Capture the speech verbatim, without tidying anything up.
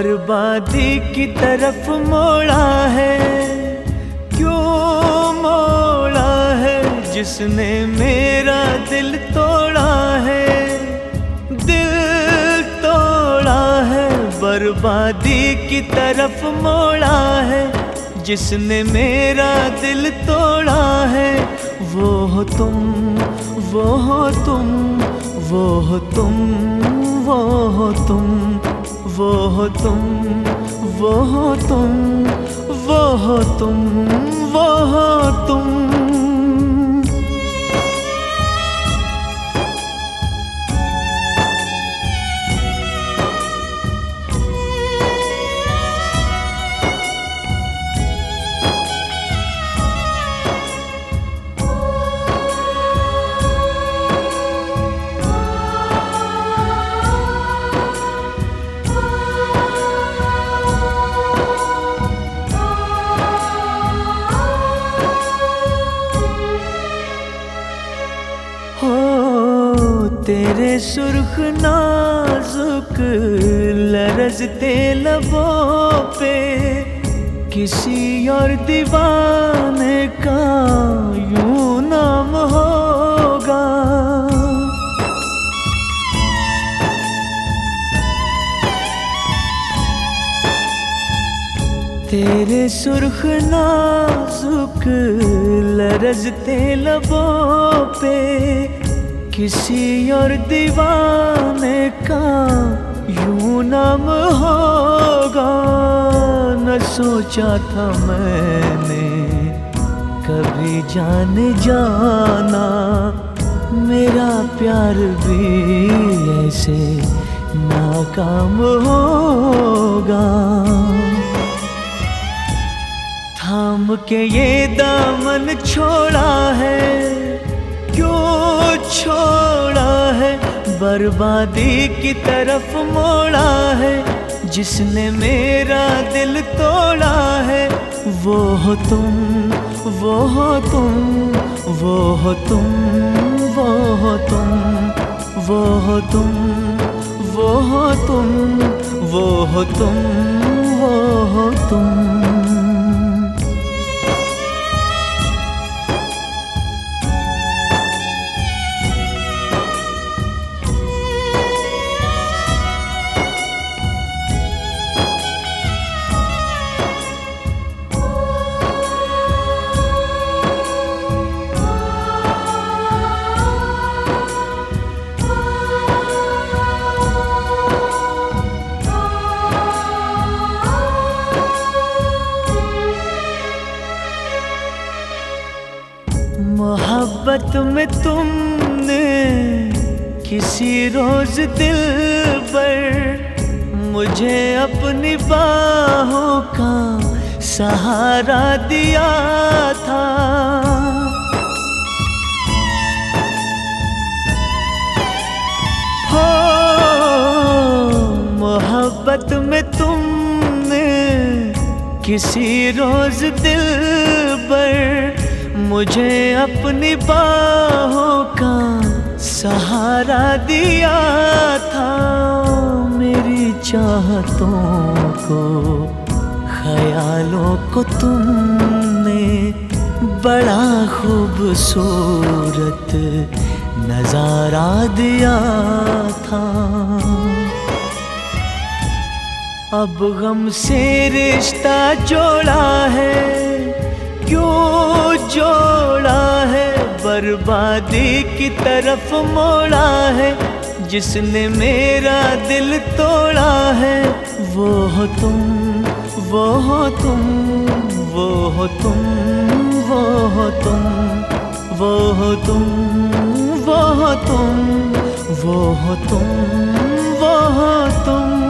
बर्बादी की तरफ मोड़ा है, क्यों मोड़ा है जिसने मेरा दिल तोड़ा है, दिल तोड़ा है। बर्बादी की तरफ मोड़ा है जिसने मेरा दिल तोड़ा है। वो हो तुम, वो हो तुम, वो हो तुम, वो हो तुम, वो हो तुम, वो हो तुम, वो हो तुम, वो हो तुम। तेरे सुर्ख नाजुक लरज़ते लबों पे किसी और दीवाने का यूं नाम होगा। तेरे सुर्ख नाजुक लरज़ते लबों पे किसी और दीवाने का यूं नाम होगा। न सोचा था मैंने कभी जान जाना, मेरा प्यार भी ऐसे नाकाम होगा। थाम के ये दामन छोड़ा है, क्यों छोड़ा है। बर्बादी की तरफ मोड़ा है जिसने मेरा दिल तोड़ा है। वो हो तुम, वो हो तुम, वो हो तुम, वो हो तुम, वो हो तुम, वो हो तुम, वो हो तुम, वो हो तुम। मोहब्बत में तुमने किसी रोज दिल पर मुझे अपनी बाहों का सहारा दिया था। हो मोहब्बत में तुमने किसी रोज दिल पर मुझे अपनी बाहों का सहारा दिया था। मेरी चाहतों को, ख्यालों को तुमने बड़ा खूबसूरत नजारा दिया था। अब गम से रिश्ता जोड़ा है, क्यों जोड़ा है। बर्बादी की तरफ मोड़ा है जिसने मेरा दिल तोड़ा है। वो हो तुम, वो हो तुम, वो हो तुम, वो हो तुम, वो हो तुम, वो हो तुम, वो हो तुम, वो हो तुम।